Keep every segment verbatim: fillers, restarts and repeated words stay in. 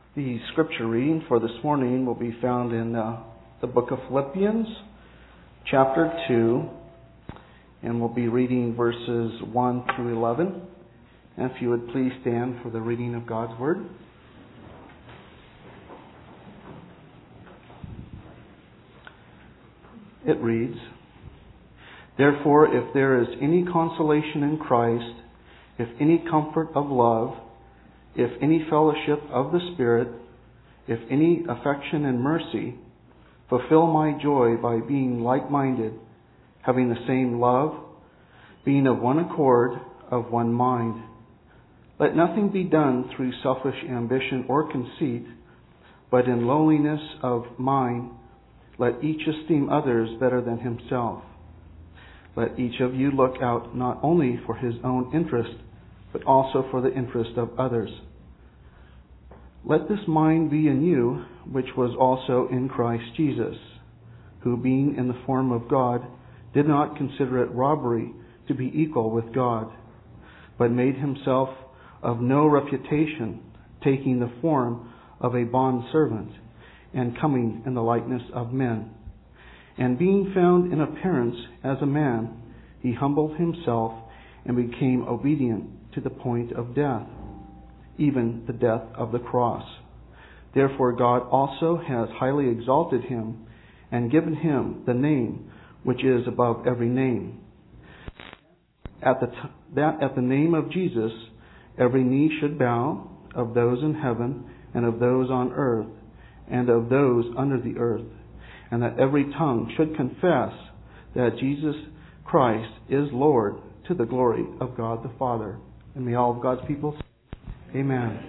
The scripture reading for this morning will be found in uh, the book of Philippians, chapter two, and we'll be reading verses one through eleven. And if you would please stand for the reading of God's Word. It reads, "Therefore, if there is any consolation in Christ, if any comfort of love, if any fellowship of the Spirit, if any affection and mercy, fulfill my joy by being like-minded, having the same love, being of one accord, of one mind. Let nothing be done through selfish ambition or conceit, but in lowliness of mind, let each esteem others better than himself. Let each of you look out not only for his own interest, but also for the interest of others. Let this mind be in you, which was also in Christ Jesus, who being in the form of God, did not consider it robbery to be equal with God, but made himself of no reputation, taking the form of a bondservant, and coming in the likeness of men. And being found in appearance as a man, he humbled himself and became obedient to the point of death, even the death of the cross. Therefore God also has highly exalted him and given him the name which is above every name, at the t- that at the name of Jesus every knee should bow, of those in heaven and of those on earth and of those under the earth, and that every tongue should confess that Jesus Christ is Lord, to the glory of God the Father." And may all of God's people say amen.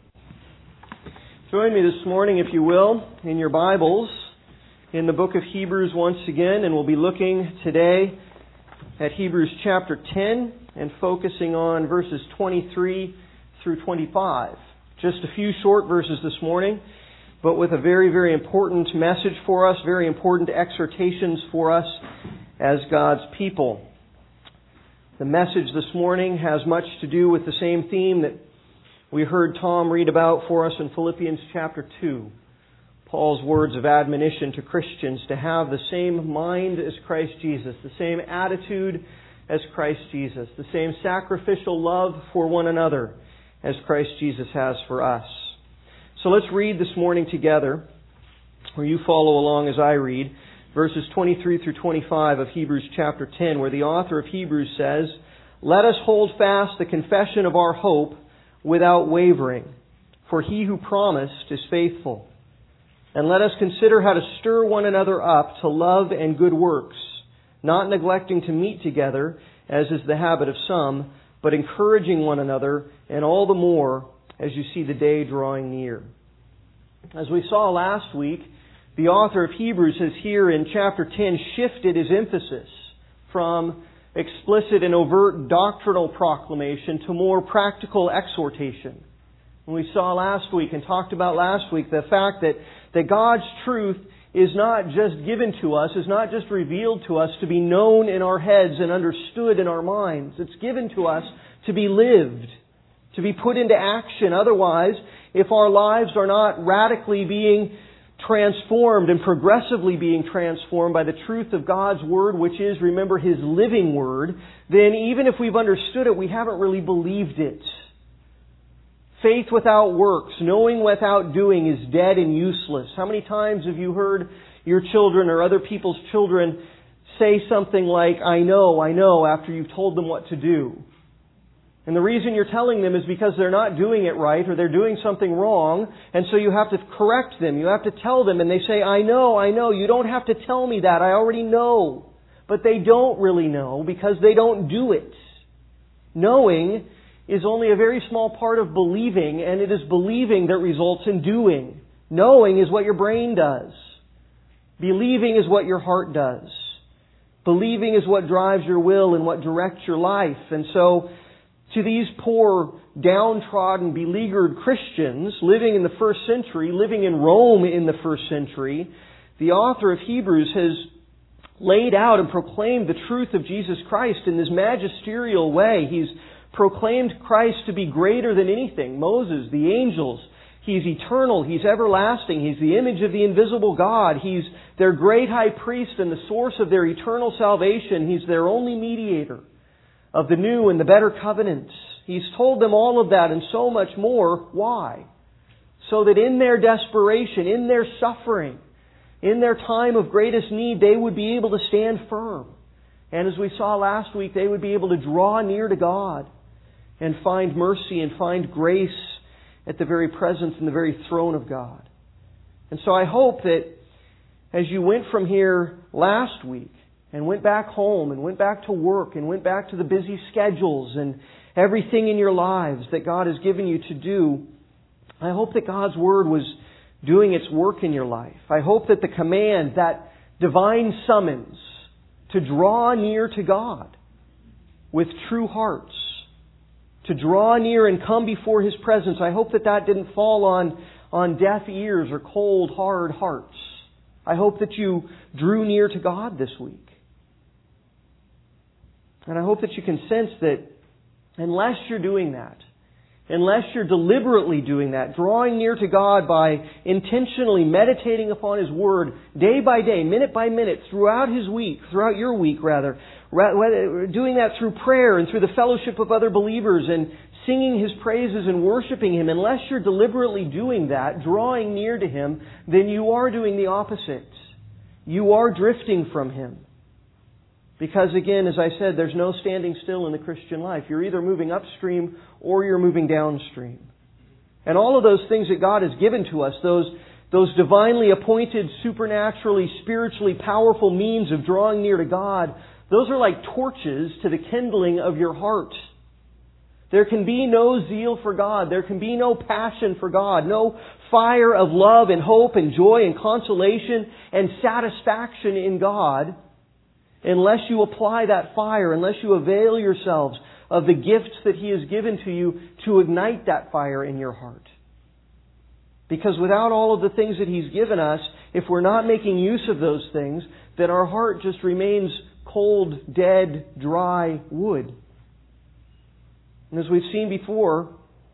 Join me this morning, if you will, in your Bibles, in the book of Hebrews once again, and we'll be looking today at Hebrews chapter ten and focusing on verses twenty-three through twenty-five. Just a few short verses this morning, but with a very, very important message for us, very important exhortations for us as God's people. The message this morning has much to do with the same theme that we heard Tom read about for us in Philippians chapter two. Paul's words of admonition to Christians to have the same mind as Christ Jesus, the same attitude as Christ Jesus, the same sacrificial love for one another as Christ Jesus has for us. So let's read this morning together, or you follow along as I read, verses twenty-three through twenty-five of Hebrews chapter ten, where the author of Hebrews says, "Let us hold fast the confession of our hope without wavering, for he who promised is faithful. And let us consider how to stir one another up to love and good works, not neglecting to meet together, as is the habit of some, but encouraging one another, and all the more as you see the day drawing near." As we saw last week, the author of Hebrews has here in chapter ten shifted his emphasis from explicit and overt doctrinal proclamation to more practical exhortation. And we saw last week and talked about last week the fact that, that God's truth is not just given to us, is not just revealed to us to be known in our heads and understood in our minds. It's given to us to be lived, to be put into action. Otherwise, if our lives are not radically being transformed and progressively being transformed by the truth of God's Word, which is, remember, His living Word, then even if we've understood it, we haven't really believed it. Faith without works, knowing without doing, is dead and useless. How many times have you heard your children or other people's children say something like, "I know, I know," after you've told them what to do? And the reason you're telling them is because they're not doing it right or they're doing something wrong, and so you have to correct them. You have to tell them, and they say, "I know, I know, you don't have to tell me that, I already know." But they don't really know because they don't do it. Knowing is only a very small part of believing, and it is believing that results in doing. Knowing is what your brain does. Believing is what your heart does. Believing is what drives your will and what directs your life. And so, to these poor, downtrodden, beleaguered Christians living in the first century, living in Rome in the first century, the author of Hebrews has laid out and proclaimed the truth of Jesus Christ in this magisterial way. He's proclaimed Christ to be greater than anything. Moses, the angels, He's eternal. He's everlasting. He's the image of the invisible God. He's their great high priest and the source of their eternal salvation. He's their only mediator of the new and the better covenants. He's told them all of that and so much more. Why? So that in their desperation, in their suffering, in their time of greatest need, they would be able to stand firm. And as we saw last week, they would be able to draw near to God and find mercy and find grace at the very presence and the very throne of God. And so I hope that as you went from here last week and went back home and went back to work and went back to the busy schedules and everything in your lives that God has given you to do, I hope that God's Word was doing its work in your life. I hope that the command, that divine summons to draw near to God with true hearts, to draw near and come before His presence, I hope that that didn't fall on, on deaf ears or cold, hard hearts. I hope that you drew near to God this week. And I hope that you can sense that unless you're doing that, unless you're deliberately doing that, drawing near to God by intentionally meditating upon His Word day by day, minute by minute, throughout His week, throughout your week rather, doing that through prayer and through the fellowship of other believers and singing His praises and worshiping Him, unless you're deliberately doing that, drawing near to Him, then you are doing the opposite. You are drifting from Him. Because again, as I said, there's no standing still in the Christian life. You're either moving upstream or you're moving downstream. And all of those things that God has given to us, those, those divinely appointed, supernaturally, spiritually powerful means of drawing near to God, those are like torches to the kindling of your heart. There can be no zeal for God. There can be no passion for God. No fire of love and hope and joy and consolation and satisfaction in God, unless you apply that fire, unless you avail yourselves of the gifts that He has given to you to ignite that fire in your heart. Because without all of the things that He's given us, if we're not making use of those things, then our heart just remains cold, dead, dry wood. And as we've seen before,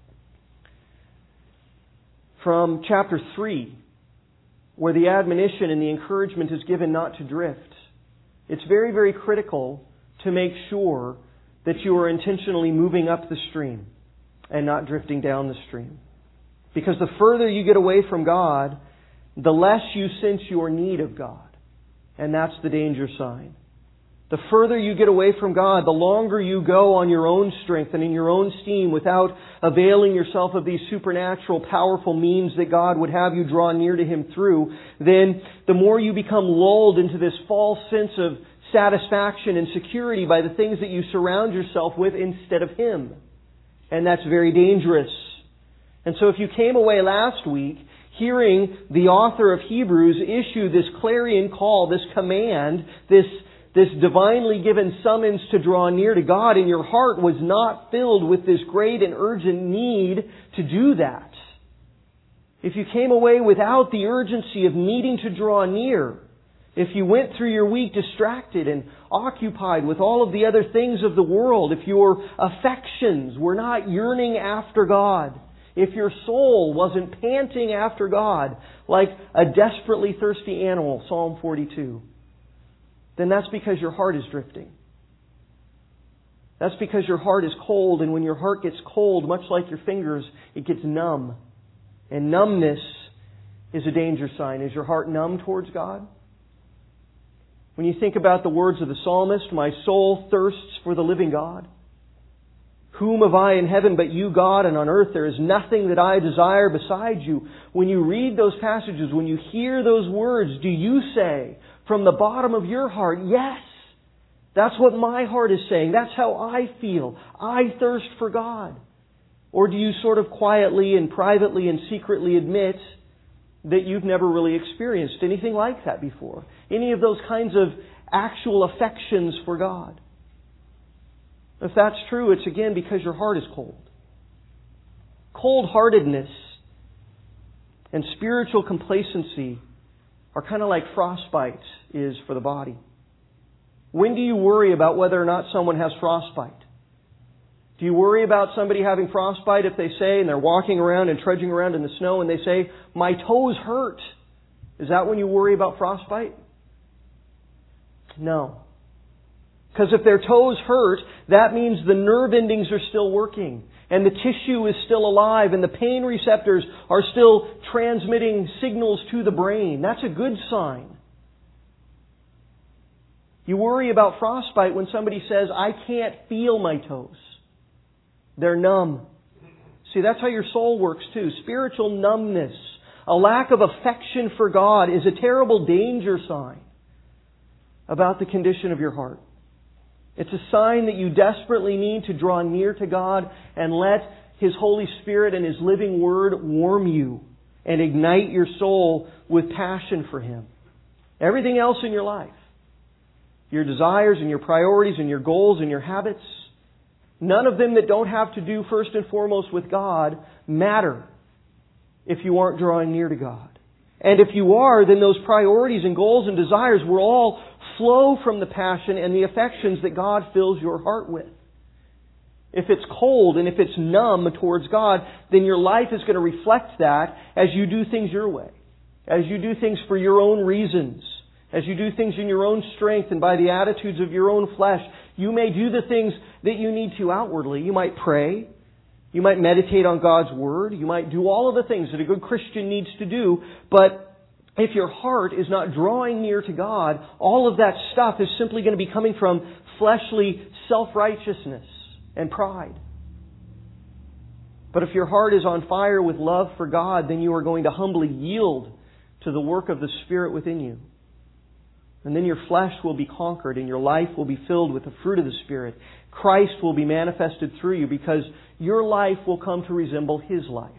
from chapter three, where the admonition and the encouragement is given not to drift, it's very, very critical to make sure that you are intentionally moving up the stream and not drifting down the stream. Because the further you get away from God, the less you sense your need of God. And that's the danger sign. The further you get away from God, the longer you go on your own strength and in your own steam without availing yourself of these supernatural, powerful means that God would have you draw near to Him through, then the more you become lulled into this false sense of satisfaction and security by the things that you surround yourself with instead of Him. And that's very dangerous. And so if you came away last week hearing the author of Hebrews issue this clarion call, this command, this This divinely given summons to draw near to God, and your heart was not filled with this great and urgent need to do that. If you came away without the urgency of needing to draw near, if you went through your week distracted and occupied with all of the other things of the world, if your affections were not yearning after God, if your soul wasn't panting after God like a desperately thirsty animal, Psalm forty-two, then that's because your heart is drifting. That's because your heart is cold, and when your heart gets cold, much like your fingers, it gets numb. And numbness is a danger sign. Is your heart numb towards God? When you think about the words of the psalmist, my soul thirsts for the living God. Whom have I in heaven but you, God, and on earth there is nothing that I desire besides you. When you read those passages, when you hear those words, do you say from the bottom of your heart, yes, that's what my heart is saying. That's how I feel. I thirst for God. Or do you sort of quietly and privately and secretly admit that you've never really experienced anything like that before? Any of those kinds of actual affections for God? If that's true, it's again because your heart is cold. Cold-heartedness and spiritual complacency are kind of like frostbite is for the body. When do you worry about whether or not someone has frostbite? Do you worry about somebody having frostbite if they say, and they're walking around and trudging around in the snow and they say, my toes hurt? Is that when you worry about frostbite? No. Because if their toes hurt, that means the nerve endings are still working, and the tissue is still alive, and the pain receptors are still transmitting signals to the brain. That's a good sign. You worry about frostbite when somebody says, I can't feel my toes. They're numb. See, that's how your soul works too. Spiritual numbness, a lack of affection for God, is a terrible danger sign about the condition of your heart. It's a sign that you desperately need to draw near to God and let His Holy Spirit and His living Word warm you and ignite your soul with passion for Him. Everything else in your life, your desires and your priorities and your goals and your habits, none of them that don't have to do first and foremost with God matter if you aren't drawing near to God. And if you are, then those priorities and goals and desires will all flow from the passion and the affections that God fills your heart with. If it's cold and if it's numb towards God, then your life is going to reflect that as you do things your way, as you do things for your own reasons, as you do things in your own strength and by the attitudes of your own flesh. You may do the things that you need to outwardly. You might pray. You might meditate on God's Word. You might do all of the things that a good Christian needs to do. But if your heart is not drawing near to God, all of that stuff is simply going to be coming from fleshly self-righteousness and pride. But if your heart is on fire with love for God, then you are going to humbly yield to the work of the Spirit within you. And then your flesh will be conquered and your life will be filled with the fruit of the Spirit. Christ will be manifested through you because your life will come to resemble His life.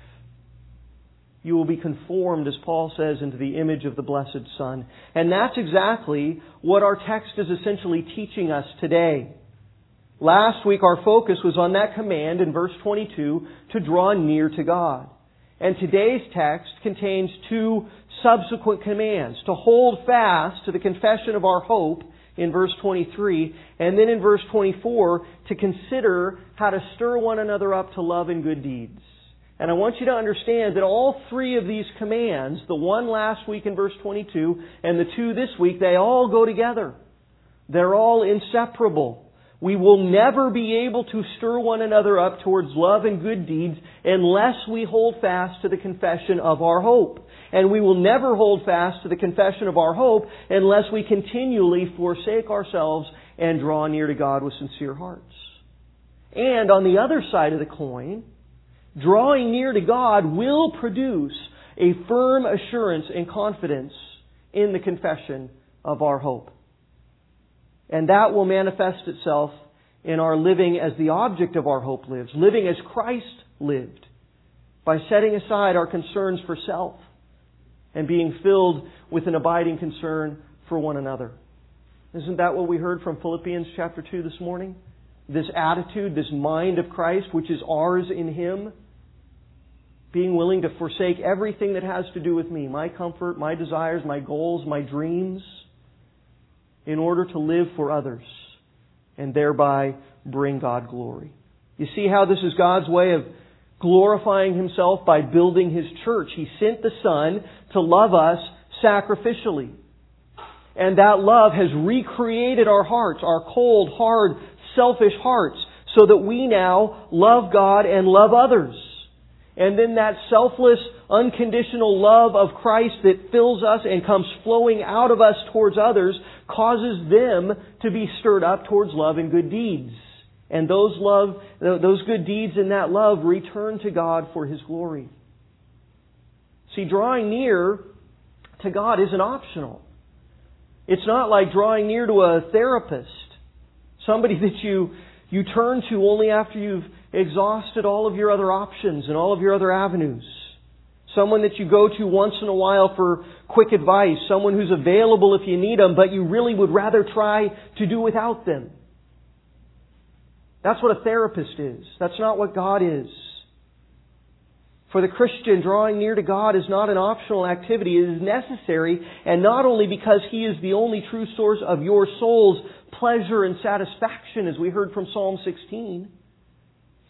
You will be conformed, as Paul says, into the image of the blessed Son. And that's exactly what our text is essentially teaching us today. Last week our focus was on that command in verse twenty-two to draw near to God. And today's text contains two subsequent commands: to hold fast to the confession of our hope in verse twenty-three, and then in verse twenty-four to consider how to stir one another up to love and good deeds. And I want you to understand that all three of these commands, the one last week in verse twenty-two and the two this week, they all go together. They're all inseparable. We will never be able to stir one another up towards love and good deeds unless we hold fast to the confession of our hope. And we will never hold fast to the confession of our hope unless we continually forsake ourselves and draw near to God with sincere hearts. And on the other side of the coin, drawing near to God will produce a firm assurance and confidence in the confession of our hope. And that will manifest itself in our living as the object of our hope lives, living as Christ lived, by setting aside our concerns for self and being filled with an abiding concern for one another. Isn't that what we heard from Philippians chapter two this morning? This attitude, this mind of Christ, which is ours in Him, being willing to forsake everything that has to do with me, my comfort, my desires, my goals, my dreams, in order to live for others and thereby bring God glory. You see how this is God's way of glorifying Himself by building His church. He sent the Son to love us sacrificially. And that love has recreated our hearts, our cold, hard, selfish hearts, so that we now love God and love others. And then that selfless, unconditional love of Christ that fills us and comes flowing out of us towards others causes them to be stirred up towards love and good deeds. And those love, those good deeds and that love return to God for His glory. See, drawing near to God isn't optional. It's not like drawing near to a therapist, somebody that you you turn to only after you've exhausted all of your other options and all of your other avenues. Someone that you go to once in a while for quick advice. Someone who's available if you need them, but you really would rather try to do without them. That's what a therapist is. That's not what God is. For the Christian, drawing near to God is not an optional activity. It is necessary, and not only because He is the only true source of your soul's pleasure and satisfaction, as we heard from Psalm sixteen,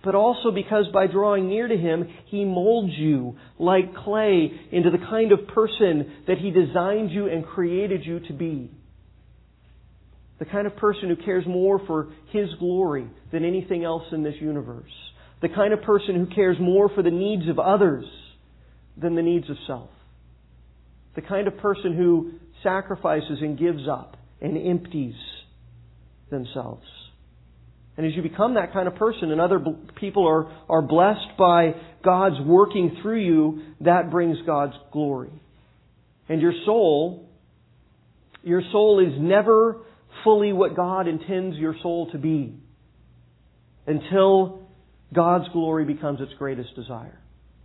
but also because by drawing near to Him, He molds you like clay into the kind of person that He designed you and created you to be. The kind of person who cares more for His glory than anything else in this universe. The kind of person who cares more for the needs of others than the needs of self. The kind of person who sacrifices and gives up and empties themselves. And as you become that kind of person and other people are, are blessed by God's working through you, that brings God's glory. And your soul, your soul is never fully what God intends your soul to be until God's glory becomes its greatest desire.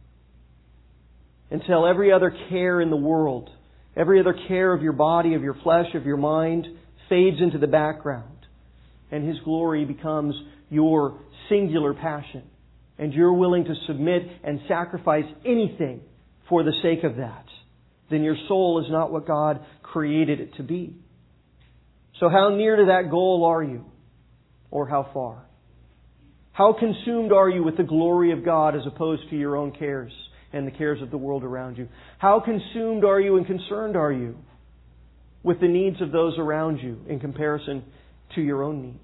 Until every other care in the world, every other care of your body, of your flesh, of your mind, fades into the background. And His glory becomes your singular passion. And you're willing to submit and sacrifice anything for the sake of that. Then your soul is not what God created it to be. So how near to that goal are you? Or how far? How consumed are you with the glory of God as opposed to your own cares and the cares of the world around you? How consumed are you and concerned are you with the needs of those around you in comparison to your own needs?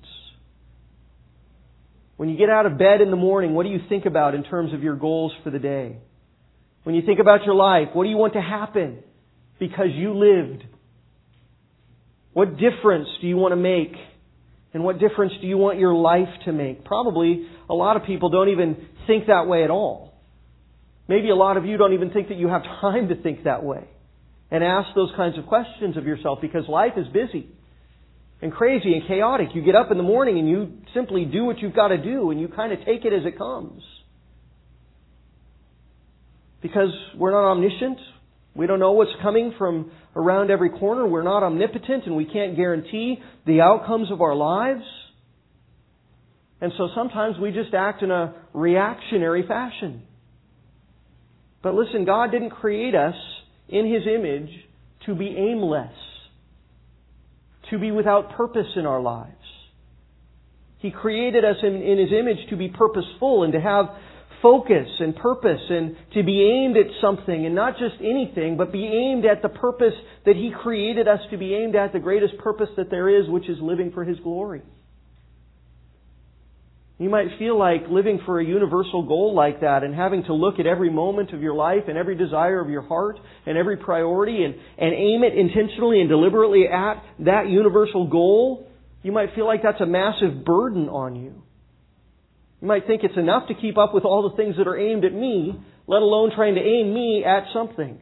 When you get out of bed in the morning, what do you think about in terms of your goals for the day? When you think about your life, what do you want to happen because you lived? What difference do you want to make? And what difference do you want your life to make? Probably a lot of people don't even think that way at all. Maybe a lot of you don't even think that you have time to think that way and ask those kinds of questions of yourself because life is busy and crazy and chaotic. You get up in the morning and you simply do what you've got to do and you kind of take it as it comes. Because we're not omniscient. We don't know what's coming from around every corner. We're not omnipotent and we can't guarantee the outcomes of our lives. And so sometimes we just act in a reactionary fashion. But listen, God didn't create us in His image to be aimless, to be without purpose in our lives. He created us in, in His image to be purposeful and to have focus and purpose and to be aimed at something and not just anything, but be aimed at the purpose that He created us to be aimed at, the greatest purpose that there is, which is living for His glory. You might feel like living for a universal goal like that and having to look at every moment of your life and every desire of your heart and every priority and, and aim it intentionally and deliberately at that universal goal. You might feel like that's a massive burden on you. You might think it's enough to keep up with all the things that are aimed at me, let alone trying to aim me at something.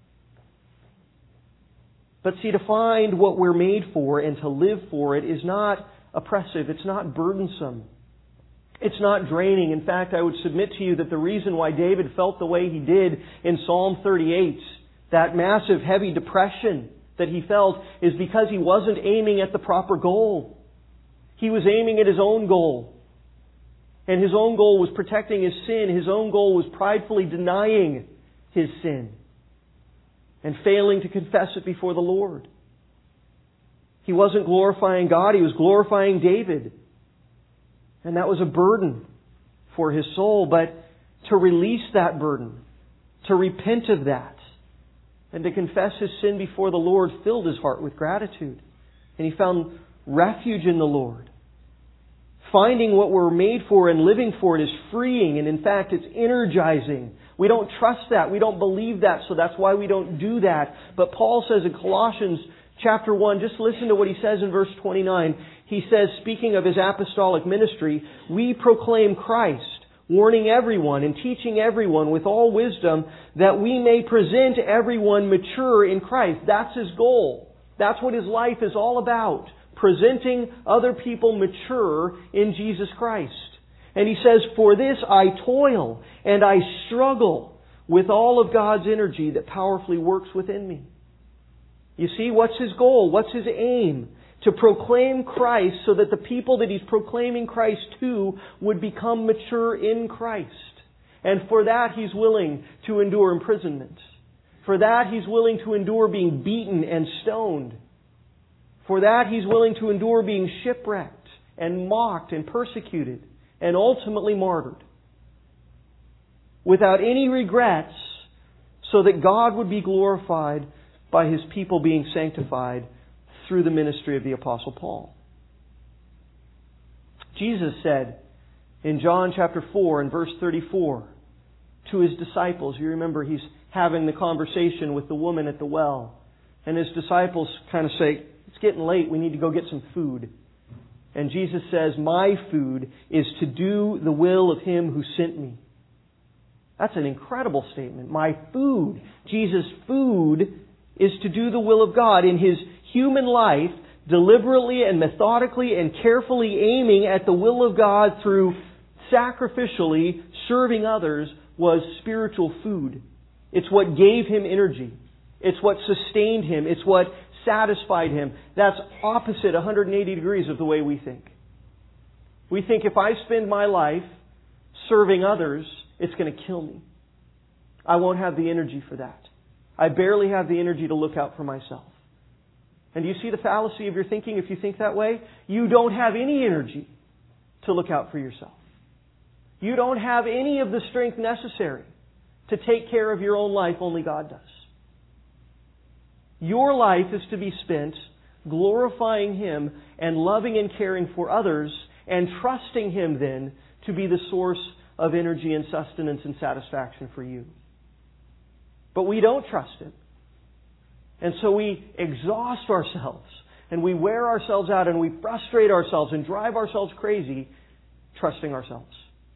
But see, to find what we're made for and to live for it is not oppressive. It's not burdensome. It's not draining. In fact, I would submit to you that the reason why David felt the way he did in Psalm thirty-eight, that massive, heavy depression that he felt, is because he wasn't aiming at the proper goal. He was aiming at his own goal. And his own goal was protecting his sin. His own goal was pridefully denying his sin and failing to confess it before the Lord. He wasn't glorifying God. He was glorifying David. And that was a burden for his soul. But to release that burden, to repent of that, and to confess his sin before the Lord filled his heart with gratitude. And he found refuge in the Lord. Finding what we're made for and living for it is freeing, and in fact it's energizing. We don't trust that. We don't believe that, so that's why we don't do that. But Paul says in Colossians chapter one, just listen to what he says in verse twenty-nine. He says, speaking of his apostolic ministry, we proclaim Christ, warning everyone and teaching everyone with all wisdom that we may present everyone mature in Christ. That's his goal. That's what his life is all about. Presenting other people mature in Jesus Christ. And he says, for this I toil and I struggle with all of God's energy that powerfully works within me. You see, what's his goal? What's his aim? To proclaim Christ so that the people that he's proclaiming Christ to would become mature in Christ. And for that he's willing to endure imprisonment. For that he's willing to endure being beaten and stoned. For that he's willing to endure being shipwrecked and mocked and persecuted and ultimately martyred. without any regrets, so that God would be glorified by His people being sanctified through the ministry of the Apostle Paul. Jesus said in John chapter four and verse thirty-four to His disciples, you remember He's having the conversation with the woman at the well, and His disciples kind of say, it's getting late, we need to go get some food. And Jesus says, my food is to do the will of Him who sent me. That's an incredible statement. My food, Jesus' food, is to do the will of God. In His human life, deliberately and methodically and carefully aiming at the will of God through sacrificially serving others was spiritual food. It's what gave Him energy. It's what sustained Him. It's what satisfied Him. That's opposite one hundred eighty degrees of the way we think. We think if I spend my life serving others, it's going to kill me. I won't have the energy for that. I barely have the energy to look out for myself. And do you see the fallacy of your thinking if you think that way? You don't have any energy to look out for yourself. You don't have any of the strength necessary to take care of your own life. Only God does. Your life is to be spent glorifying Him and loving and caring for others and trusting Him then to be the source of energy and sustenance and satisfaction for you. But we don't trust Him. And so we exhaust ourselves and we wear ourselves out and we frustrate ourselves and drive ourselves crazy trusting ourselves.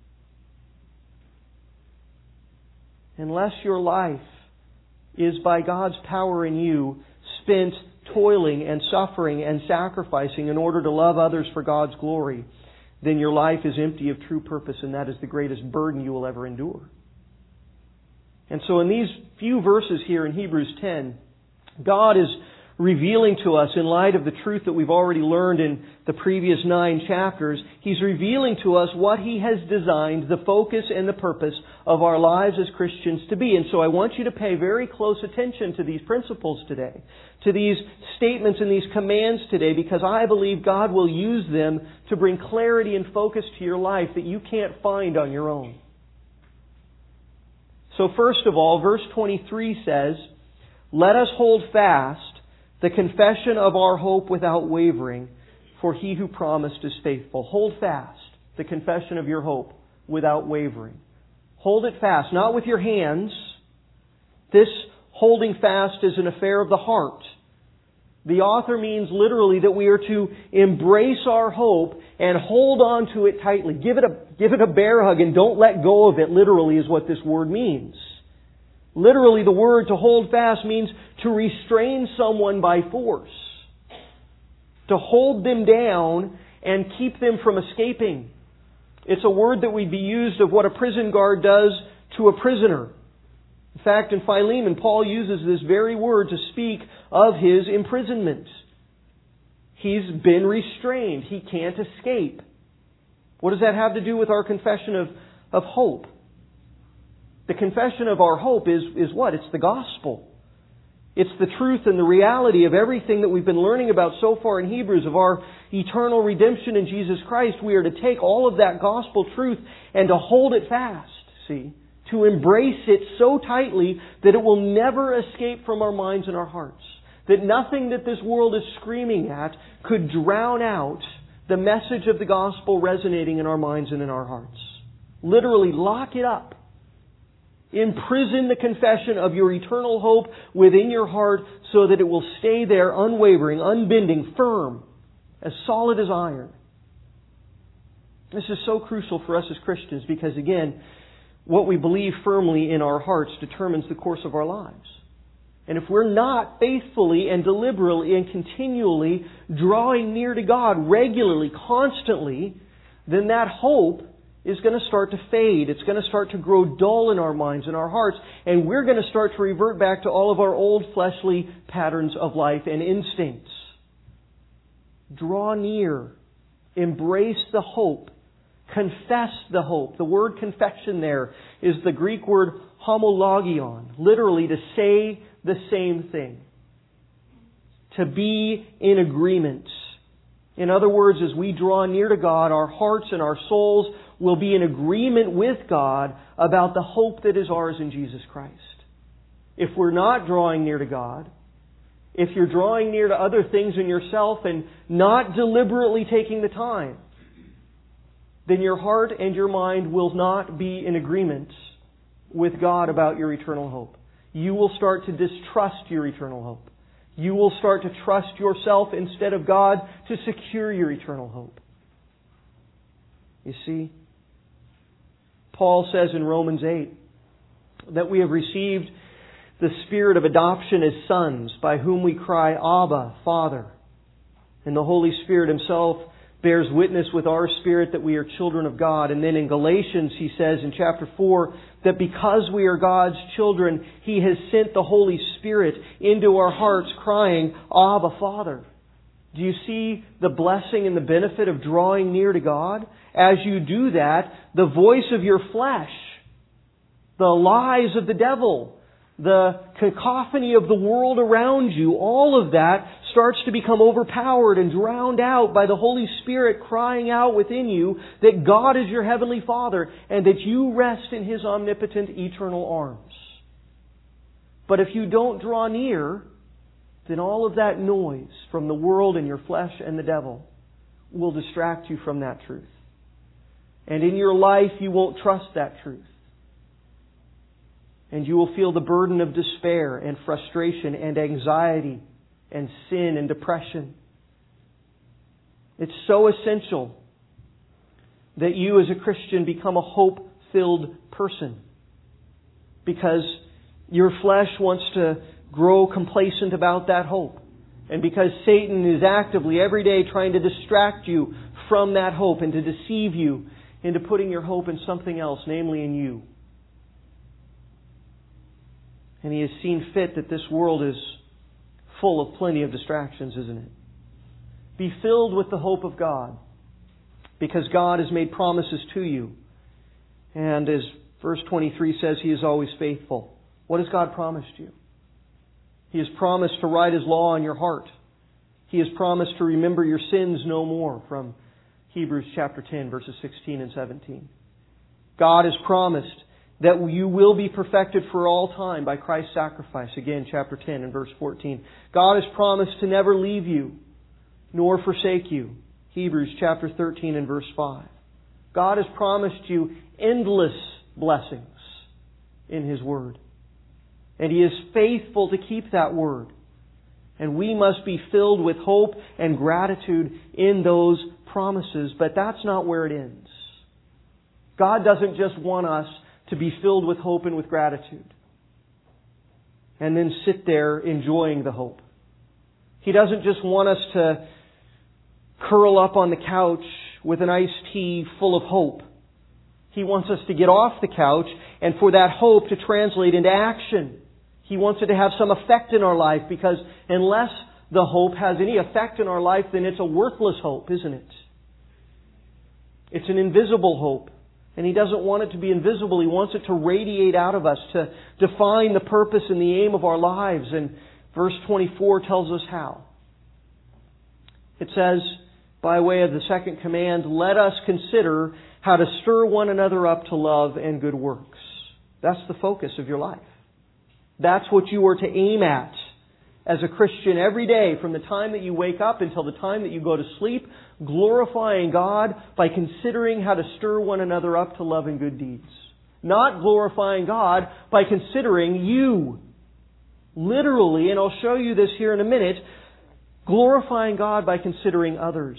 Unless your life is by God's power in you spent toiling and suffering and sacrificing in order to love others for God's glory, then your life is empty of true purpose, and that is the greatest burden you will ever endure. And so in these few verses here in Hebrews ten, God is revealing to us, in light of the truth that we've already learned in the previous nine chapters, He's revealing to us what He has designed the focus and the purpose of our lives as Christians to be. And so I want you to pay very close attention to these principles today, to these statements and these commands today, because I believe God will use them to bring clarity and focus to your life that you can't find on your own. So first of all, verse twenty-three says, "Let us hold fast the confession of our hope without wavering, for He who promised is faithful." Hold fast the confession of your hope without wavering. Hold it fast, not with your hands. This holding fast is an affair of the heart. The author means literally that we are to embrace our hope and hold on to it tightly. Give it a, give it a bear hug and don't let go of it, literally, is what this word means. Literally, the word to hold fast means to restrain someone by force. To hold them down and keep them from escaping. It's a word that would be used of what a prison guard does to a prisoner. In fact, in Philemon, Paul uses this very word to speak of his imprisonment. He's been restrained. He can't escape. What does that have to do with our confession of, of hope? The confession of our hope is, is what? It's the gospel. It's the truth and the reality of everything that we've been learning about so far in Hebrews, of our eternal redemption in Jesus Christ. We are to take all of that gospel truth and to hold it fast, see? To embrace it so tightly that it will never escape from our minds and our hearts. That nothing that this world is screaming at could drown out the message of the gospel resonating in our minds and in our hearts. Literally, lock it up. Imprison the confession of your eternal hope within your heart so that it will stay there unwavering, unbending, firm, as solid as iron. This is so crucial for us as Christians because, again, what we believe firmly in our hearts determines the course of our lives. And if we're not faithfully and deliberately and continually drawing near to God regularly, constantly, then that hope is going to start to fade. It's going to start to grow dull in our minds and our hearts. And we're going to start to revert back to all of our old fleshly patterns of life and instincts. Draw near. Embrace the hope. Confess the hope. The word confession there is the Greek word homologion. Literally to say the same thing. To be in agreement. In other words, as we draw near to God, our hearts and our souls will be in agreement with God about the hope that is ours in Jesus Christ. If we're not drawing near to God, if you're drawing near to other things in yourself and not deliberately taking the time, then your heart and your mind will not be in agreement with God about your eternal hope. You will start to distrust your eternal hope. You will start to trust yourself instead of God to secure your eternal hope. You see, Paul says in Romans eight that we have received the Spirit of adoption as sons, by whom we cry, Abba, Father. And the Holy Spirit Himself bears witness with our spirit that we are children of God. And then in Galatians, he says in chapter four, that because we are God's children, He has sent the Holy Spirit into our hearts, crying, Abba, Father. Do you see the blessing and the benefit of drawing near to God? As you do that, the voice of your flesh, the lies of the devil, the cacophony of the world around you, all of that starts to become overpowered and drowned out by the Holy Spirit crying out within you that God is your Heavenly Father and that you rest in His omnipotent eternal arms. But if you don't draw near, then all of that noise from the world and your flesh and the devil will distract you from that truth. And in your life you won't trust that truth. And you will feel the burden of despair and frustration and anxiety and sin and depression. It's so essential that you as a Christian become a hope-filled person. Because your flesh wants to grow complacent about that hope. And because Satan is actively every day trying to distract you from that hope and to deceive you into putting your hope in something else, namely in you. And he has seen fit that this world is full of plenty of distractions, isn't it? Be filled with the hope of God, because God has made promises to you. And as verse twenty-three says, He is always faithful. What has God promised you? He has promised to write His law on your heart. He has promised to remember your sins no more, from Hebrews chapter ten, verses sixteen and seventeen. God has promised that you will be perfected for all time by Christ's sacrifice. Again, chapter ten and verse fourteen. God has promised to never leave you, nor forsake you. Hebrews chapter thirteen and verse five. God has promised you endless blessings in His Word. And He is faithful to keep that Word. And we must be filled with hope and gratitude in those promises. But that's not where it ends. God doesn't just want us to be filled with hope and with gratitude, and then sit there enjoying the hope. He doesn't just want us to curl up on the couch with an iced tea full of hope. He wants us to get off the couch and for that hope to translate into action. He wants it to have some effect in our life, because unless the hope has any effect in our life, then it's a worthless hope, isn't it? It's an invisible hope. And He doesn't want it to be invisible. He wants it to radiate out of us, to define the purpose and the aim of our lives. And verse twenty-four tells us how. It says, by way of the second command, let us consider how to stir one another up to love and good works. That's the focus of your life. That's what you are to aim at as a Christian every day, from the time that you wake up until the time that you go to sleep, glorifying God by considering how to stir one another up to love and good deeds. Not glorifying God by considering you. Literally, and I'll show you this here in a minute, glorifying God by considering others.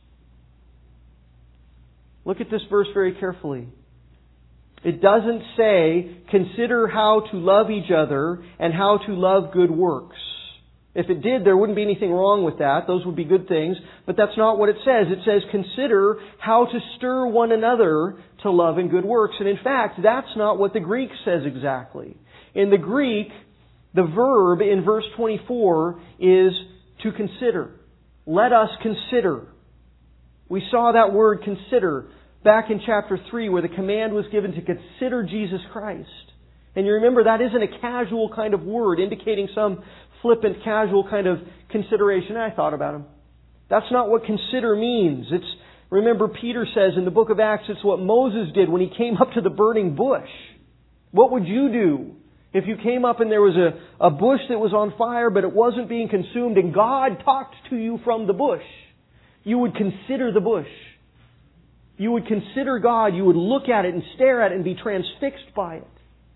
Look at this verse very carefully. It doesn't say, consider how to love each other and how to love good works. If it did, there wouldn't be anything wrong with that. Those would be good things. But that's not what it says. It says, consider how to stir one another to love and good works. And in fact, that's not what the Greek says exactly. In the Greek, the verb in verse twenty-four is to consider. Let us consider. We saw that word consider back in chapter three, where the command was given to consider Jesus Christ. And you remember, that isn't a casual kind of word indicating some flippant, casual kind of consideration. I thought about him. That's not what consider means. It's Remember, Peter says in the book of Acts, it's what Moses did when he came up to the burning bush. What would you do if you came up and there was a, a bush that was on fire but it wasn't being consumed and God talked to you from the bush? You would consider the bush. You would consider God. You would look at it and stare at it and be transfixed by it.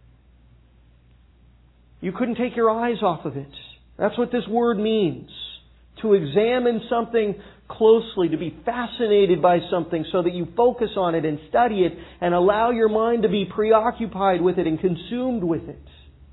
You couldn't take your eyes off of it. That's what this word means. To examine something closely, to be fascinated by something so that you focus on it and study it and allow your mind to be preoccupied with it and consumed with it.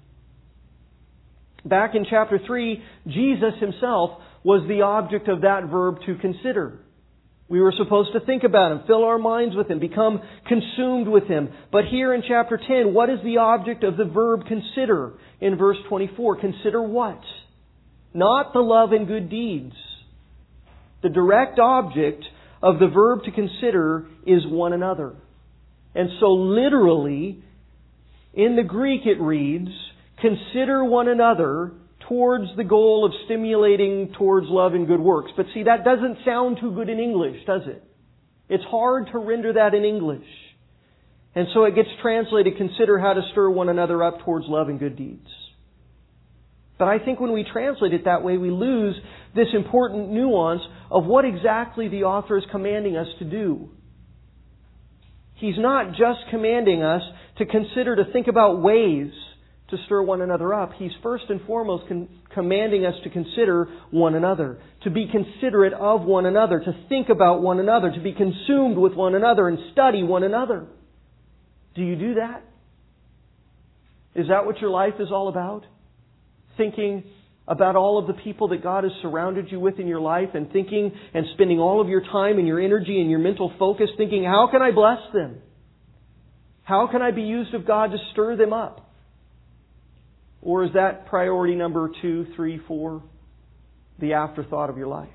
Back in chapter three, Jesus Himself was the object of that verb to consider. We were supposed to think about Him, fill our minds with Him, become consumed with Him. But here in chapter ten, what is the object of the verb consider in verse twenty-four? Consider what? Not the love and good deeds. The direct object of the verb to consider is one another. And so literally, in the Greek it reads, consider one another towards the goal of stimulating towards love and good works. But see, that doesn't sound too good in English, does it? It's hard to render that in English. And so it gets translated, consider how to stir one another up towards love and good deeds. But I think when we translate it that way, we lose this important nuance of what exactly the author is commanding us to do. He's not just commanding us to consider, to think about ways to stir one another up. He's first and foremost con- commanding us to consider one another, to be considerate of one another, to think about one another, to be consumed with one another and study one another. Do you do that? Is that what your life is all about? Thinking about all of the people that God has surrounded you with in your life and thinking and spending all of your time and your energy and your mental focus thinking, how can I bless them? How can I be used of God to stir them up? Or is that priority number two, three, four, the afterthought of your life?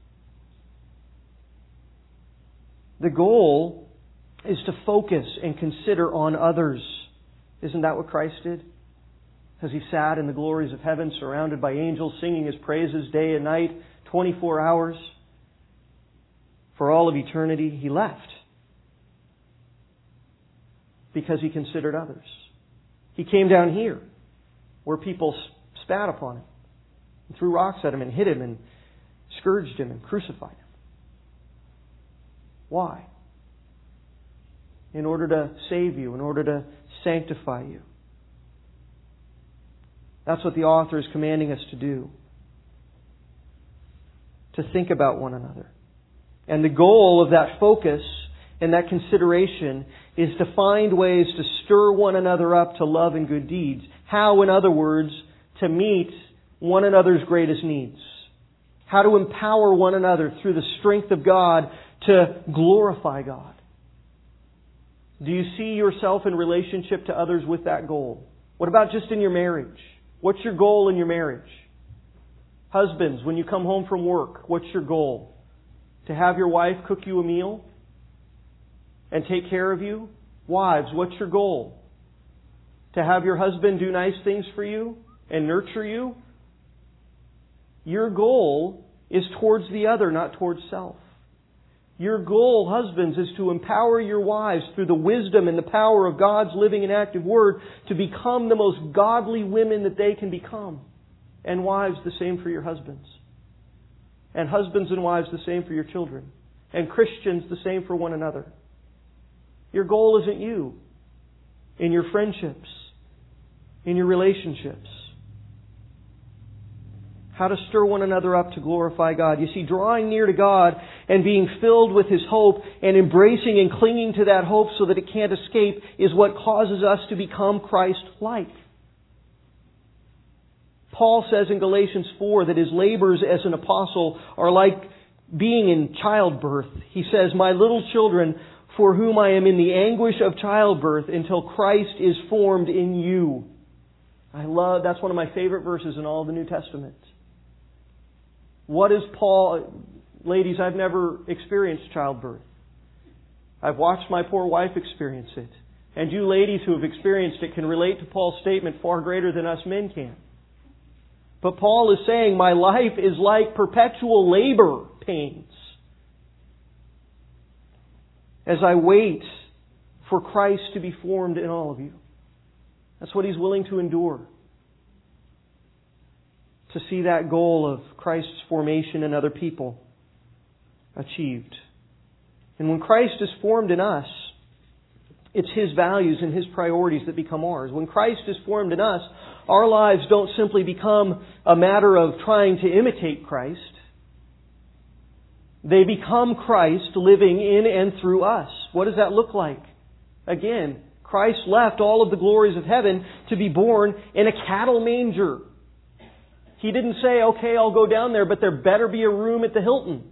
The goal is to focus and consider on others. Isn't that what Christ did? As He sat in the glories of heaven, surrounded by angels, singing His praises day and night, twenty-four hours, for all of eternity, He left. Because He considered others. He came down here, where people spat upon Him, and threw rocks at Him, and hit Him, and scourged Him, and crucified Him. Why? In order to save you, in order to sanctify you. That's what the author is commanding us to do. To think about one another. And the goal of that focus and that consideration is to find ways to stir one another up to love and good deeds. How, in other words, to meet one another's greatest needs. How to empower one another through the strength of God to glorify God. Do you see yourself in relationship to others with that goal? What about just in your marriage? What's your goal in your marriage? Husbands, when you come home from work, what's your goal? To have your wife cook you a meal and take care of you? Wives, what's your goal? To have your husband do nice things for you and nurture you? Your goal is towards the other, not towards self. Your goal, husbands, is to empower your wives through the wisdom and the power of God's living and active Word to become the most godly women that they can become. And wives, the same for your husbands. And husbands and wives, the same for your children. And Christians, the same for one another. Your goal isn't you. In your friendships. In your relationships. How to stir one another up to glorify God. You see, drawing near to God and being filled with His hope and embracing and clinging to that hope so that it can't escape is what causes us to become Christ-like. Paul says in Galatians four that his labors as an apostle are like being in childbirth. He says, "My little children, for whom I am in the anguish of childbirth until Christ is formed in you." I love, that's one of my favorite verses in all of the New Testament. What is Paul... Ladies, I've never experienced childbirth. I've watched my poor wife experience it. And you ladies who have experienced it can relate to Paul's statement far greater than us men can. But Paul is saying, my life is like perpetual labor pains. as I wait for Christ to be formed in all of you. That's what He's willing to endure. To see that goal of Christ's formation in other people achieved. And when Christ is formed in us, it's His values and His priorities that become ours. When Christ is formed in us, our lives don't simply become a matter of trying to imitate Christ. They become Christ living in and through us. What does that look like? Again, Christ left all of the glories of heaven to be born in a cattle manger. He didn't say, okay, I'll go down there, but there better be a room at the Hilton.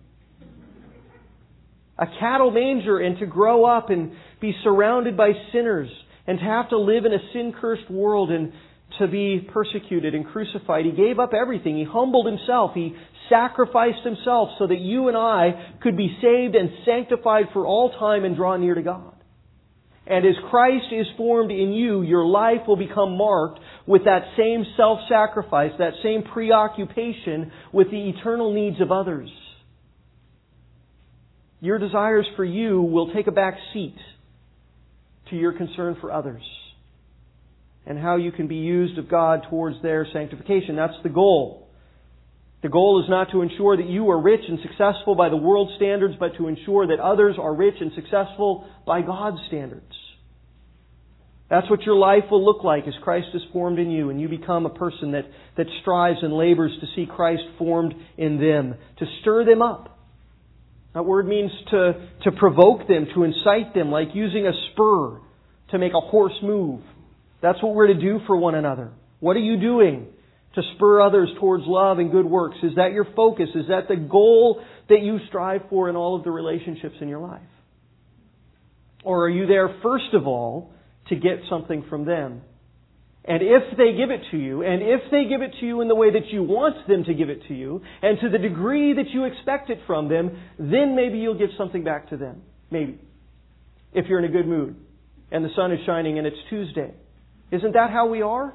A cattle manger, and to grow up and be surrounded by sinners and to have to live in a sin-cursed world and to be persecuted and crucified. He gave up everything. He humbled Himself. He sacrificed Himself so that you and I could be saved and sanctified for all time and draw near to God. And as Christ is formed in you, your life will become marked with that same self-sacrifice, that same preoccupation with the eternal needs of others. Your desires for you will take a back seat to your concern for others and how you can be used of God towards their sanctification. That's the goal. The goal is not to ensure that you are rich and successful by the world's standards, but to ensure that others are rich and successful by God's standards. That's what your life will look like as Christ is formed in you and you become a person that, that strives and labors to see Christ formed in them, to stir them up. That word means to, to provoke them, to incite them, like using a spur to make a horse move. That's what we're to do for one another. What are you doing to spur others towards love and good works? Is that your focus? Is that the goal that you strive for in all of the relationships in your life? Or are you there, first of all, to get something from them? And if they give it to you, and if they give it to you in the way that you want them to give it to you, and to the degree that you expect it from them, then maybe you'll give something back to them. Maybe. If you're in a good mood, and the sun is shining and it's Tuesday. Isn't that how we are?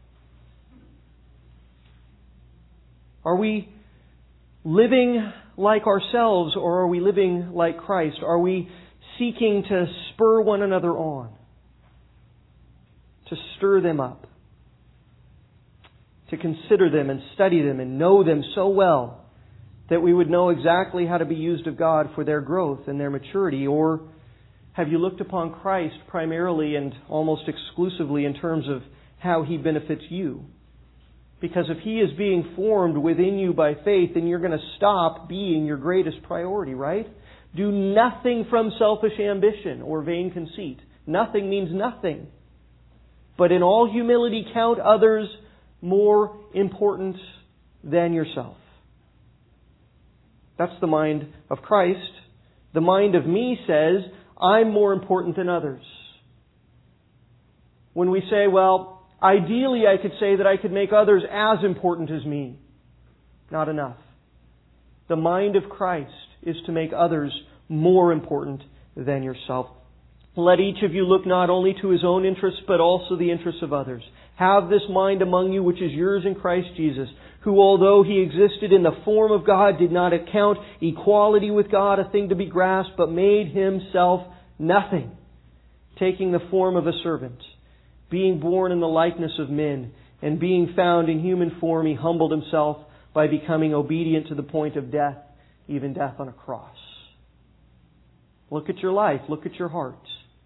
Are we living like ourselves, or are we living like Christ? Are we seeking to spur one another on? To stir them up, to consider them and study them and know them so well that we would know exactly how to be used of God for their growth and their maturity? Or have you looked upon Christ primarily and almost exclusively in terms of how He benefits you? Because if He is being formed within you by faith, then you're going to stop being your greatest priority, right? Do nothing from selfish ambition or vain conceit. Nothing means nothing. But in all humility, count others more important than yourself. That's the mind of Christ. The mind of me says, I'm more important than others. When we say, well, ideally I could say that I could make others as important as me. Not enough. The mind of Christ is to make others more important than yourself. Let each of you look not only to his own interests, but also the interests of others. Have this mind among you, which is yours in Christ Jesus, who, although He existed in the form of God, did not account equality with God a thing to be grasped, but made Himself nothing, taking the form of a servant, being born in the likeness of men, and being found in human form, He humbled Himself by becoming obedient to the point of death, even death on a cross. Look at your life. Look at your heart.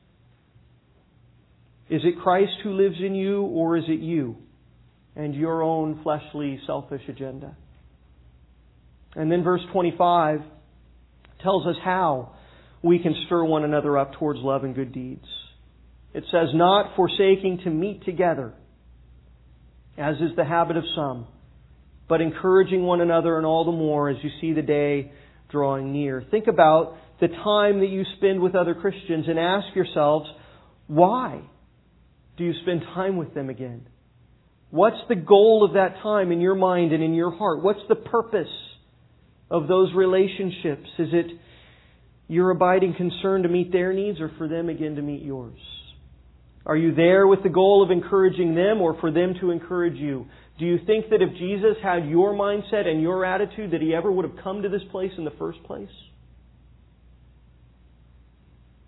Is it Christ who lives in you, or is it you and your own fleshly, selfish agenda? And then verse twenty-five tells us how we can stir one another up towards love and good deeds. It says, not forsaking to meet together, as is the habit of some, but encouraging one another, and all the more as you see the day drawing near. Think about the time that you spend with other Christians and ask yourselves, why do you spend time with them again? What's the goal of that time in your mind and in your heart? What's the purpose of those relationships? Is it your abiding concern to meet their needs, or for them again to meet yours? Are you there with the goal of encouraging them, or for them to encourage you? Do you think that if Jesus had your mindset and your attitude, that He ever would have come to this place in the first place?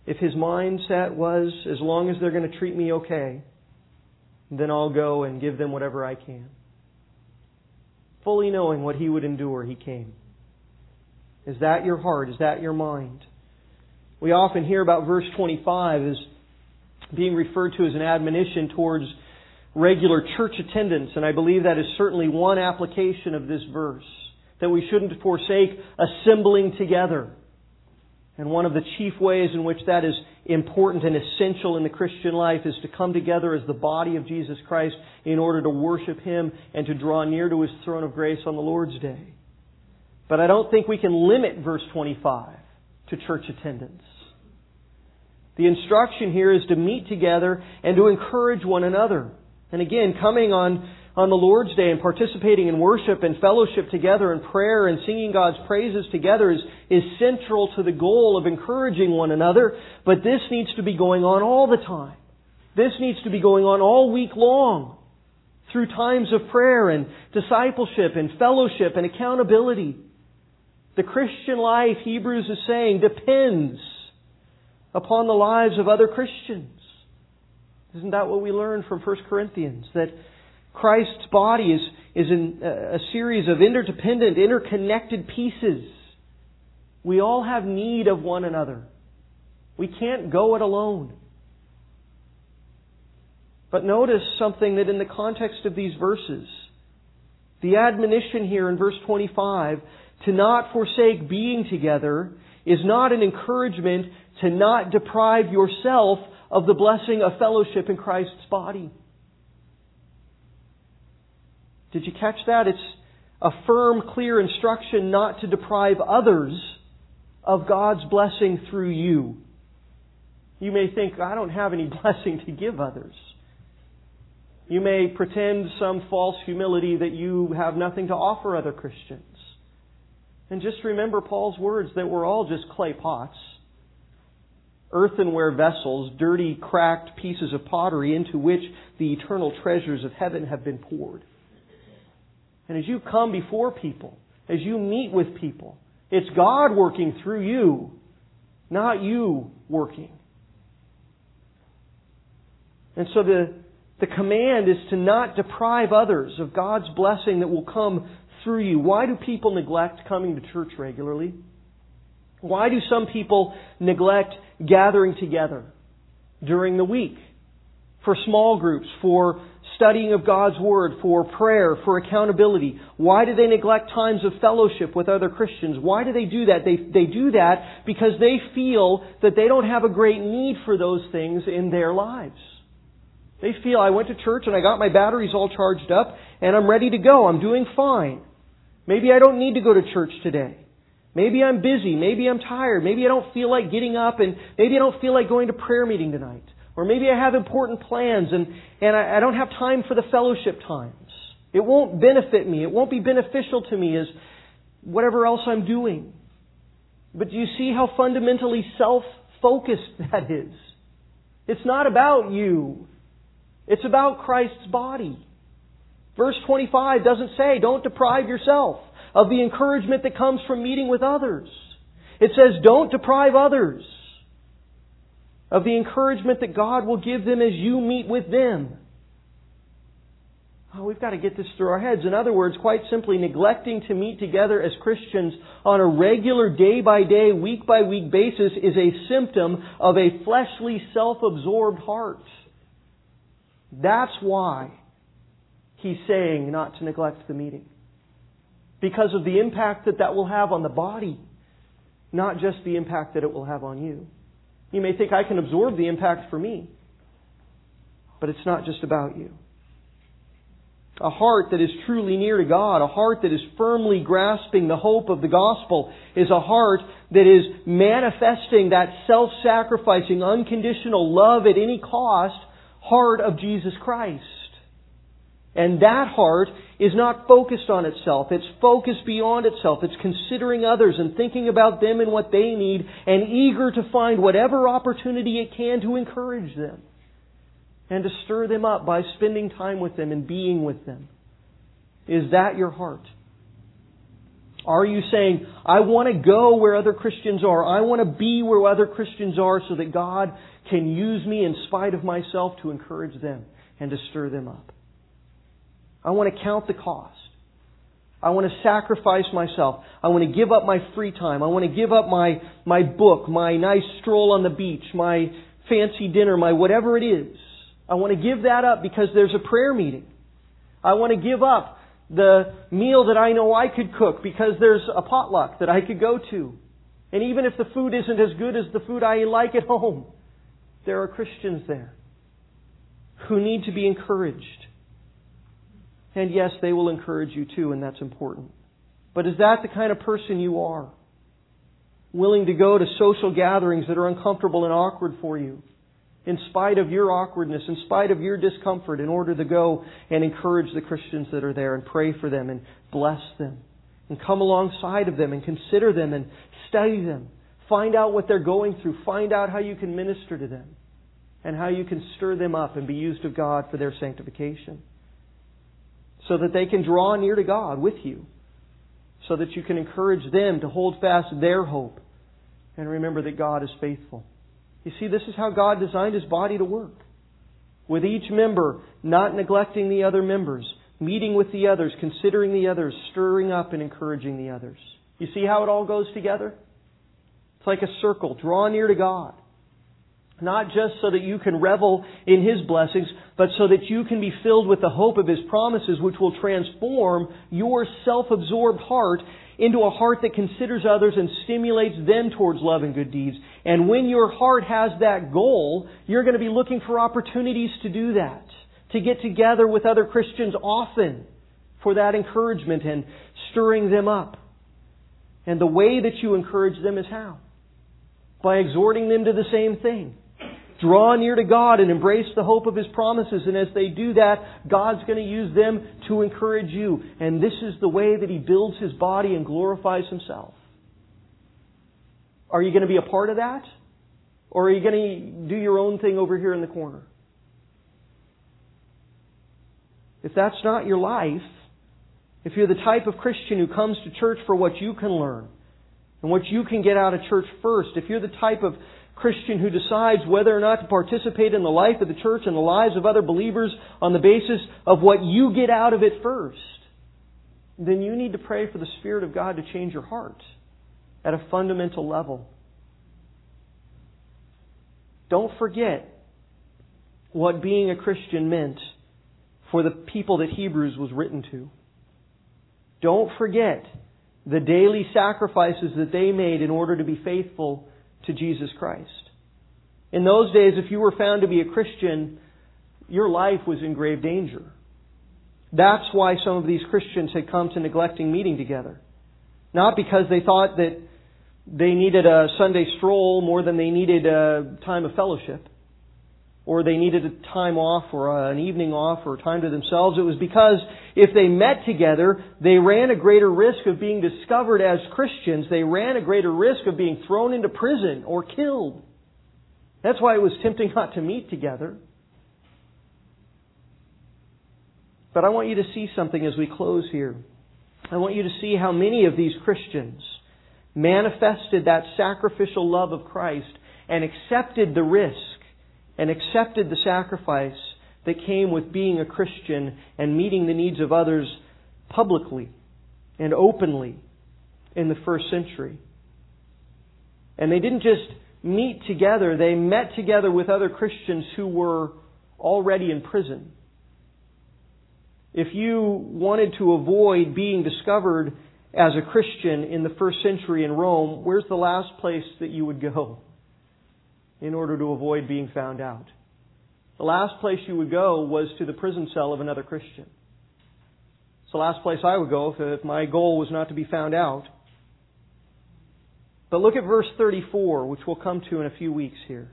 if his mindset was, as long as they're going to treat me okay, then I'll go and give them whatever I can. Fully knowing what he would endure, he came. Is that your heart? Is that your mind? We often hear about verse twenty-five as being referred to as an admonition towards regular church attendance, and I believe that is certainly one application of this verse, that we shouldn't forsake assembling together. And one of the chief ways in which that is important and essential in the Christian life is to come together as the body of Jesus Christ in order to worship Him and to draw near to His throne of grace on the Lord's Day. But I don't think we can limit verse twenty-five to church attendance. The instruction here is to meet together and to encourage one another. And again, coming on, on the Lord's Day and participating in worship and fellowship together and prayer and singing God's praises together is, is central to the goal of encouraging one another. But this needs to be going on all the time. This needs to be going on all week long through times of prayer and discipleship and fellowship and accountability. The Christian life, Hebrews is saying, depends upon the lives of other Christians. Isn't that what we learn from First Corinthians? That Christ's body is, is in a series of interdependent, interconnected pieces. We all have need of one another. We can't go it alone. But notice something that in the context of these verses, the admonition here in verse twenty-five, to not forsake being together, is not an encouragement to not deprive yourself of the blessing of fellowship in Christ's body. Did you catch that? It's a firm, clear instruction not to deprive others of God's blessing through you. You may think, I don't have any blessing to give others. You may pretend some false humility that you have nothing to offer other Christians. And just remember Paul's words that we're all just clay pots, earthenware vessels, dirty, cracked pieces of pottery into which the eternal treasures of heaven have been poured. And as you come before people, as you meet with people, it's God working through you, not you working. And so the, the command is to not deprive others of God's blessing that will come through you. Why do people neglect coming to church regularly? Why do some people neglect gathering together during the week for small groups, for studying of God's Word, for prayer, for accountability? Why do they neglect times of fellowship with other Christians? Why do they do that? They, they do that because they feel that they don't have a great need for those things in their lives. They feel, I went to church and I got my batteries all charged up and I'm ready to go. I'm doing fine. Maybe I don't need to go to church today. Maybe I'm busy. Maybe I'm tired. Maybe I don't feel like getting up, and maybe I don't feel like going to prayer meeting tonight. Or maybe I have important plans and, and I, I don't have time for the fellowship times. It won't benefit me. It won't be beneficial to me as whatever else I'm doing. But do you see how fundamentally self-focused that is? It's not about you. It's about Christ's body. Verse twenty-five doesn't say, don't deprive yourself of the encouragement that comes from meeting with others. It says, don't deprive others of the encouragement that God will give them as you meet with them. Oh, we've got to get this through our heads. In other words, quite simply, neglecting to meet together as Christians on a regular day-by-day, week-by-week basis is a symptom of a fleshly, self-absorbed heart. That's why He's saying not to neglect the meeting. Because of the impact that that will have on the body, not just the impact that it will have on you. You may think, I can absorb the impact for me. But it's not just about you. A heart that is truly near to God, a heart that is firmly grasping the hope of the gospel, is a heart that is manifesting that self-sacrificing, unconditional love at any cost heart of Jesus Christ. And that heart is not focused on itself. It's focused beyond itself. It's considering others and thinking about them and what they need and eager to find whatever opportunity it can to encourage them and to stir them up by spending time with them and being with them. Is that your heart? Are you saying, I want to go where other Christians are. I want to be where other Christians are so that God can use me in spite of myself to encourage them and to stir them up? I want to count the cost. I want to sacrifice myself. I want to give up my free time. I want to give up my, my book, my nice stroll on the beach, my fancy dinner, my whatever it is. I want to give that up because there's a prayer meeting. I want to give up the meal that I know I could cook because there's a potluck that I could go to. And even if the food isn't as good as the food I like at home, there are Christians there who need to be encouraged. And yes, they will encourage you too, and that's important. But is that the kind of person you are? Willing to go to social gatherings that are uncomfortable and awkward for you, in spite of your awkwardness, in spite of your discomfort, in order to go and encourage the Christians that are there and pray for them and bless them and come alongside of them and consider them and study them. Find out what they're going through. Find out how you can minister to them and how you can stir them up and be used of God for their sanctification, so that they can draw near to God with you, so that you can encourage them to hold fast their hope and remember that God is faithful. You see, this is how God designed His body to work. With each member not neglecting the other members, meeting with the others, considering the others, stirring up and encouraging the others. You see how it all goes together? It's like a circle. Draw near to God. Not just so that you can revel in His blessings, but so that you can be filled with the hope of His promises, which will transform your self-absorbed heart into a heart that considers others and stimulates them towards love and good deeds. And when your heart has that goal, you're going to be looking for opportunities to do that, to get together with other Christians often for that encouragement and stirring them up. And the way that you encourage them is how? By exhorting them to the same thing. Draw near to God and embrace the hope of His promises. And as they do that, God's going to use them to encourage you. And this is the way that He builds His body and glorifies Himself. Are you going to be a part of that? Or are you going to do your own thing over here in the corner? If that's not your life, if you're the type of Christian who comes to church for what you can learn and what you can get out of church first, if you're the type of Christian who decides whether or not to participate in the life of the church and the lives of other believers on the basis of what you get out of it first, then you need to pray for the Spirit of God to change your heart at a fundamental level. Don't forget what being a Christian meant for the people that Hebrews was written to. Don't forget the daily sacrifices that they made in order to be faithful to Jesus Christ. In those days, if you were found to be a Christian, your life was in grave danger. That's why some of these Christians had come to neglecting meeting together. Not because they thought that they needed a Sunday stroll more than they needed a time of fellowship, or they needed a time off or an evening off or time to themselves. It was because if they met together, they ran a greater risk of being discovered as Christians. They ran a greater risk of being thrown into prison or killed. That's why it was tempting not to meet together. But I want you to see something as we close here. I want you to see how many of these Christians manifested that sacrificial love of Christ and accepted the risk and accepted the sacrifice that came with being a Christian and meeting the needs of others publicly and openly in the first century. And they didn't just meet together, they met together with other Christians who were already in prison. If you wanted to avoid being discovered as a Christian in the first century in Rome, where's the last place that you would go in order to avoid being found out? The last place you would go was to the prison cell of another Christian. It's the last place I would go if, if my goal was not to be found out. But look at verse thirty-four, which we'll come to in a few weeks here.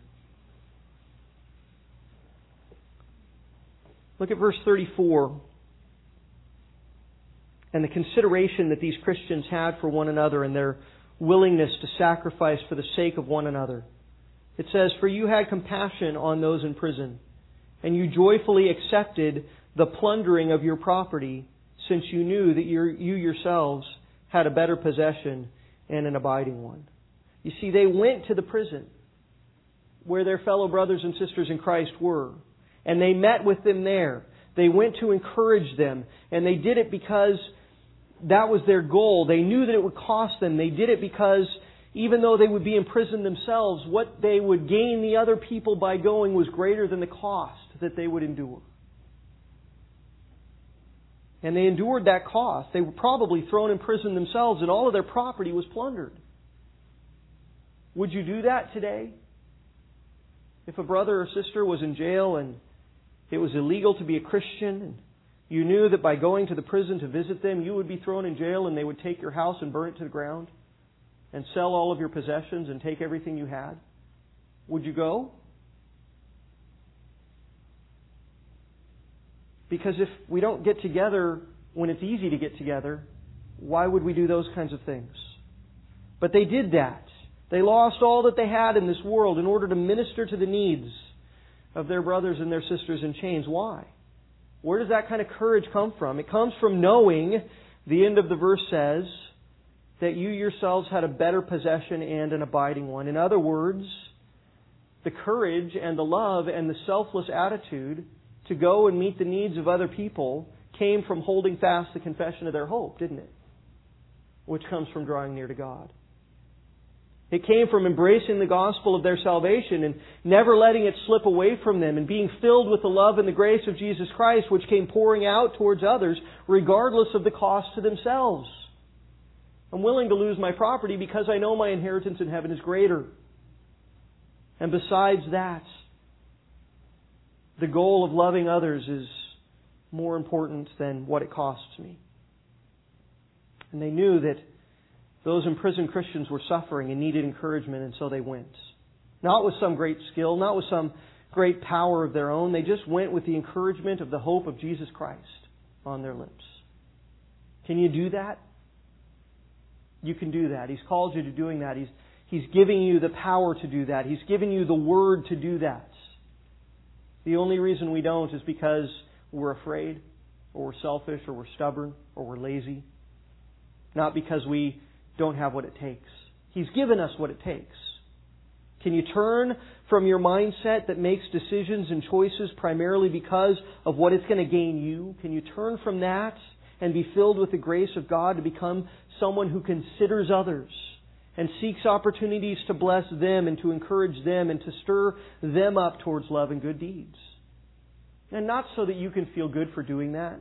Look at verse thirty-four and the consideration that these Christians had for one another and their willingness to sacrifice for the sake of one another. It says, "For you had compassion on those in prison, and you joyfully accepted the plundering of your property, since you knew that you yourselves had a better possession and an abiding one. You see, they went to the prison where their fellow brothers and sisters in Christ were, and they met with them there. They went to encourage them, and they did it because that was their goal. They knew that it would cost them. They did it because even though they would be in prison themselves, what they would gain the other people by going was greater than the cost that they would endure. And they endured that cost. They were probably thrown in prison themselves, and all of their property was plundered. Would you do that today? If a brother or sister was in jail and it was illegal to be a Christian, and you knew that by going to the prison to visit them, you would be thrown in jail and they would take your house and burn it to the ground and sell all of your possessions and take everything you had, would you go? Because if we don't get together when it's easy to get together, why would we do those kinds of things? But they did that. They lost all that they had in this world in order to minister to the needs of their brothers and their sisters in chains. Why? Where does that kind of courage come from? It comes from knowing, the end of the verse says, that you yourselves had a better possession and an abiding one. In other words, the courage and the love and the selfless attitude to go and meet the needs of other people came from holding fast the confession of their hope, didn't it? Which comes from drawing near to God. It came from embracing the gospel of their salvation and never letting it slip away from them and being filled with the love and the grace of Jesus Christ, which came pouring out towards others regardless of the cost to themselves. I'm willing to lose my property because I know my inheritance in heaven is greater. And besides that, the goal of loving others is more important than what it costs me. And they knew that those imprisoned Christians were suffering and needed encouragement, and so they went. Not with some great skill, not with some great power of their own. They just went with the encouragement of the hope of Jesus Christ on their lips. Can you do that? You can do that. He's called you to doing that. He's, he's giving you the power to do that. He's giving you the word to do that. The only reason we don't is because we're afraid, or we're selfish, or we're stubborn, or we're lazy. Not because we don't have what it takes. He's given us what it takes. Can you turn from your mindset that makes decisions and choices primarily because of what it's going to gain you? Can you turn from that and be filled with the grace of God to become someone who considers others and seeks opportunities to bless them and to encourage them and to stir them up towards love and good deeds? And not so that you can feel good for doing that.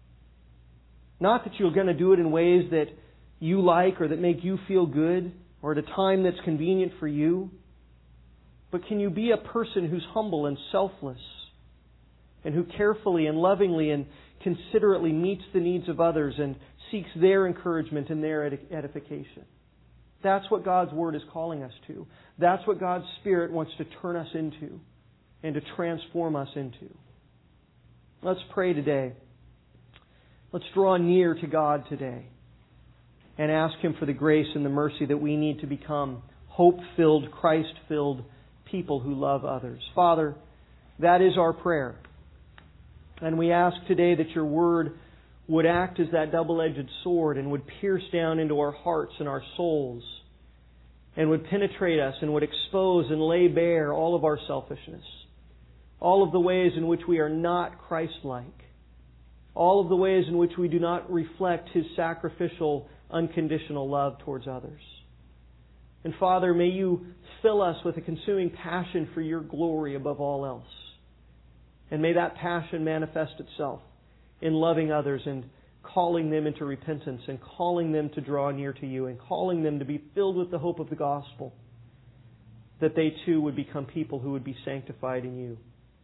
Not that you're going to do it in ways that you like or that make you feel good or at a time that's convenient for you. But can you be a person who's humble and selfless and who carefully and lovingly and considerately meets the needs of others and seeks their encouragement and their edification? That's what God's Word is calling us to. That's what God's Spirit wants to turn us into and to transform us into. Let's pray today. Let's draw near to God today and ask Him for the grace and the mercy that we need to become hope-filled, Christ-filled people who love others. Father, that is our prayer. And we ask today that Your Word would act as that double-edged sword and would pierce down into our hearts and our souls and would penetrate us and would expose and lay bare all of our selfishness, all of the ways in which we are not Christ-like, all of the ways in which we do not reflect His sacrificial, unconditional love towards others. And Father, may You fill us with a consuming passion for Your glory above all else. And may that passion manifest itself in loving others and calling them into repentance and calling them to draw near to You and calling them to be filled with the hope of the gospel, that they too would become people who would be sanctified in You.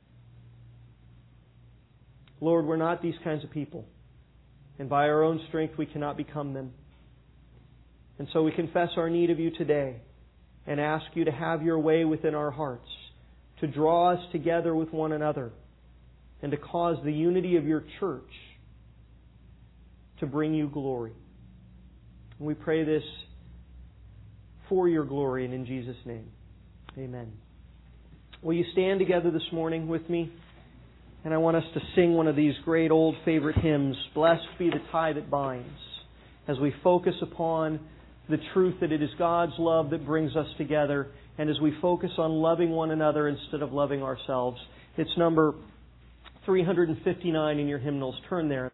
Lord, we're not these kinds of people, and by our own strength we cannot become them. And so we confess our need of You today and ask You to have Your way within our hearts, to draw us together with one another, and to cause the unity of Your church to bring You glory. And we pray this for Your glory and in Jesus' name. Amen. Will you stand together this morning with me? And I want us to sing one of these great old favorite hymns, Blessed Be the Tie That Binds. as we focus upon the truth that it is God's love that brings us together, and as we focus on loving one another instead of loving ourselves. It's number three hundred fifty-nine in your hymnals. Turn there.